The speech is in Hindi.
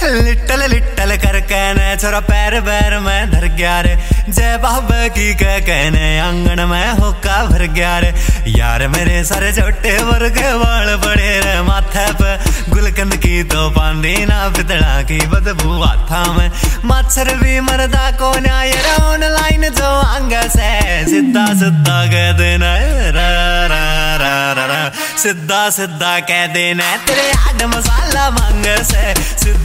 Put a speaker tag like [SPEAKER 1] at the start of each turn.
[SPEAKER 1] लिटल लिटल कर कहने छोरा पैर पैर में धर गया रे। जय बाबा की कह कहने आंगन में होका भर गया रे। यार मेरे सारे छोटे वर्ग वाल पड़े रे माथे पे। गुलकंद की तो पांदी ना पितड़ा की बदबू हाथा में। मच्छर भी मरदा को न्याय ऑनलाइन जो अंग से सीधा सीधा कह देना रा रा रा रा रा। सीधा सीधा कह देना तेरे आड मसाला मांग से।